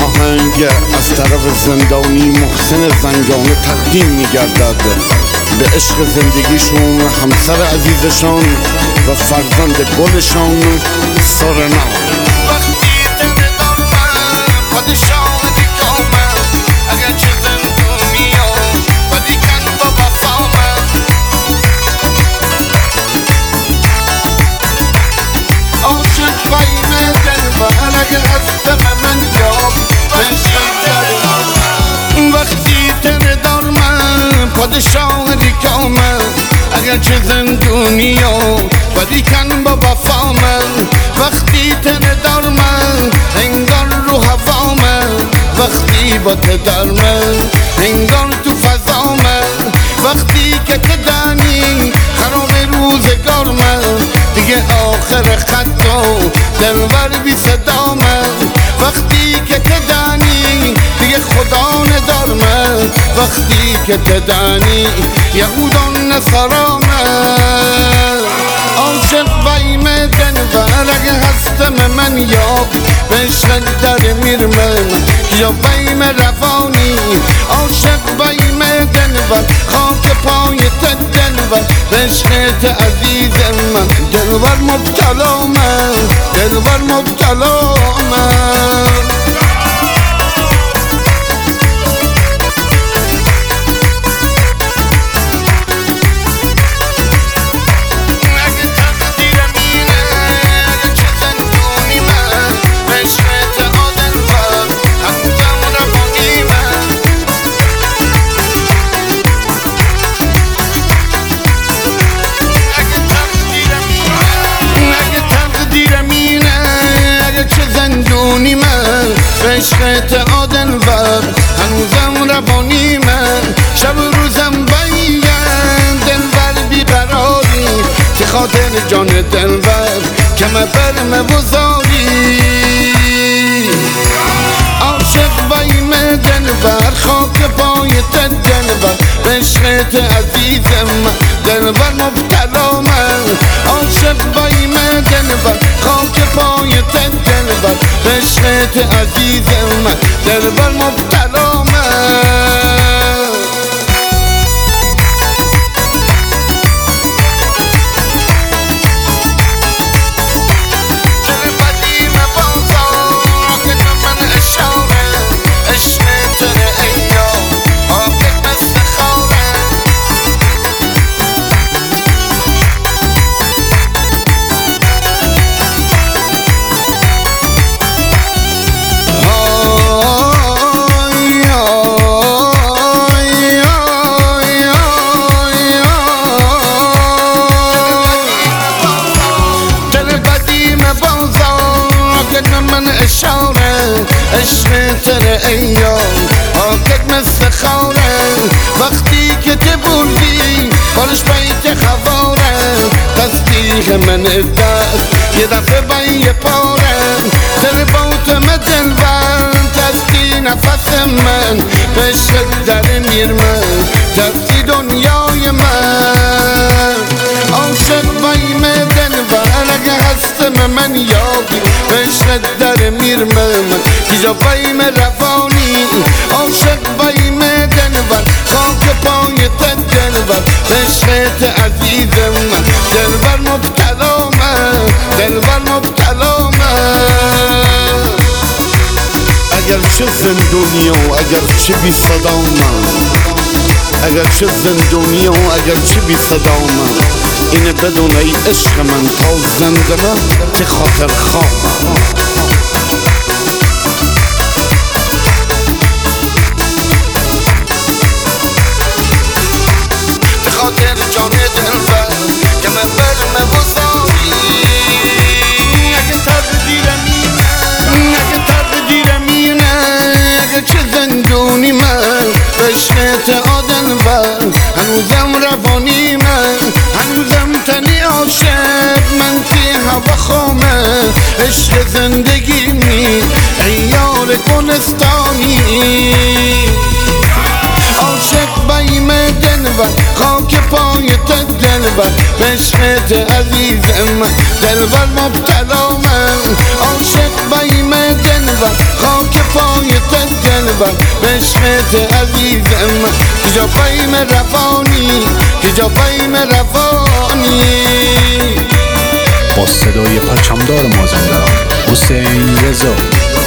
آهنگ از طرف زندانی محسن زنگانه تقدیم میگردد به عشق زندگیشون، همسر عزیزشان و فرزند گلشان سارنا. وقتی دل دارم پادشاه دیگامم، اگر چه زندونیا ولی کن با وفامم. عاشق بین دلبر اگر هستم من یاب عشق دارم. وقتی دل دارم پادشاه دیگامم، اگر چه زندونیا ولی کن با وفامم. وقتی تن دار من انگار رو هوا من، وقتی با ته دار من انگار تو فضا من. وقتی که تدانی خراب روزگار من، دیگه آخر خط و دلبر بی صدا من. وقتی که تدانی دیگه خدا ندار من، وقتی که تدانی یهودان نصارا من. عاشق بیم دلبر اگه هستم من یاب به عشق در میرمن یا بیم روانی. عاشق بیم دلبر خاک پای دلبر به عشقت عزیزم من. دلبر مبتلا من، دلبر مبتلا من. عشقت آدلبر هنوزم روانی من، شب و روزم بیم دلبر بیقراری. که خاطر جان دلبر کم برم بزاری. عاشق بیم دلبر خاک پای دلبر به عشقت عزیزم دلبر مبتلا من. عاشق بیم دلبر خاک پای دلبر به عشقت عزیزم دلبر مبتلا من. عشق تر ایام آکت مثل خواره. وقتی که ته بردی بالش بیت خواره، تصدیق من دست یه دفعه بین پاره. دل باوتم دلبر تستی نفس من، به عشق در میر من تستی دنیای من. عاشق بیم دلبر اگه هستم من یابی به عشق در میر من یا بیم روانی. عاشق بیم دلبر خاک پای دلبر به عشقت عزیزم دلبر مبتلا من، دلبر مبتلا من. اگر چه زندونی و اگر چه بی صدا من، اگر چه زندونی و اگر چه بی صدا من، اینه بدون ای عشق من تا زنده من که خاطر خوابم. خاطر جان دلبر که من برم بزاری. اگه تقدیرم اینه، اگه تقدیرم اینه، اگه چه زندونی من به عشقت آدلبر هنوزم روانی من. هنوزم تنی عاشق من که هوا خامه. عشق زندگی می ای یار گلستانی. عاشق بیم دلبر خاک پای دلبر به عشقت عزیزم دلبر مبتلا من. عاشق بیم دلبر خاک پای دلبر به عشقت عزیزم کجا فهم روانی کجا فهم روانی با صدای پرچمدار مازندران حسین رضا